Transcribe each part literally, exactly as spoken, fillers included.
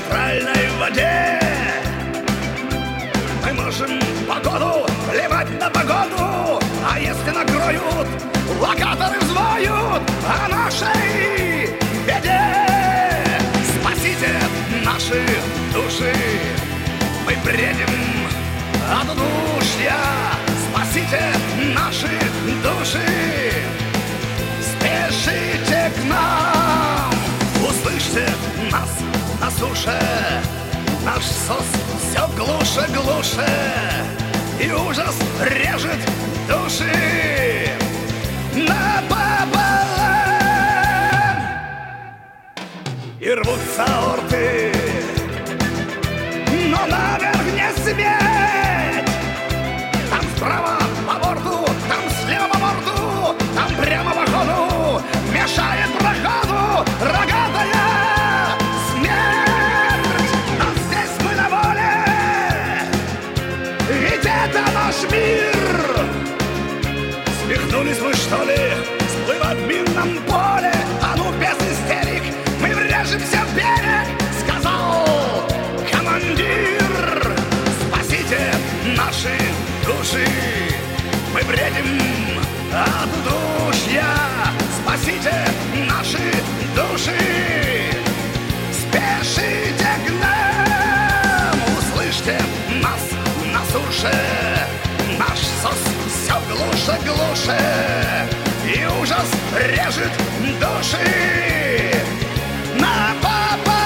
нейтральной воде. Мы можем погоду плевать на погоду, а если накроют, локаторы взвоют о нашей беде. Спасите наши души, мы бредим от удушья. Спасите наши души, спешите к нам. Услышьте нас на суше, наш сос все глуше, глуше, и ужас режет души напополам. И рвутся орты, но наверх не сметь. Там справа по борту, там слева по борту, там прямо по ходу мешает проходу рогатая смерть. Но здесь мы на воле, ведь это наш мир. Свихнулись мы, что ли, сплывать в минном поле? А ну без истерик, мы врежемся в берег, сказал командир. Спасите наши души, мы бредим от удушья. Спасите наши души, спешите к нам. Услышьте нас на суше, наш сос все глуше, глуше, и ужас режет души напополам.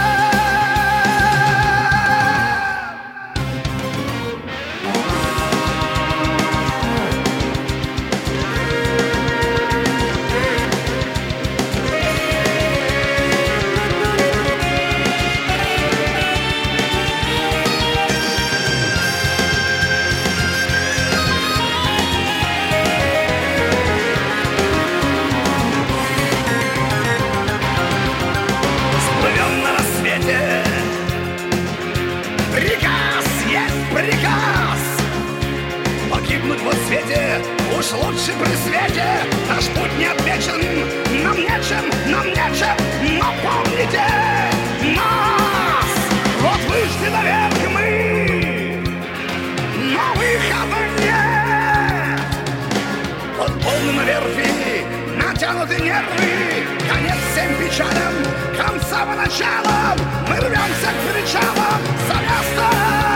Уж лучше при свете, наш путь не отмечен. Нам нечем, нам нечем, но помните нас. Вот вышли наверх мы, но выхода нет. Вот полны на верфи, натянуты нервы, конец всем печалям, конца по началам. Мы рвемся к причалам за место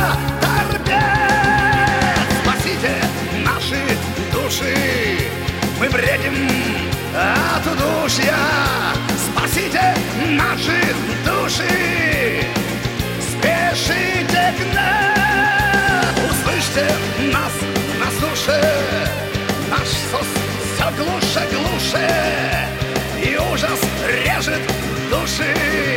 торпед. Спасите наши души, мы бредим от удушья. Спасите наши души, спешите к нам. Услышьте нас на суше, наш сос все глуше, глуше, и ужас режет души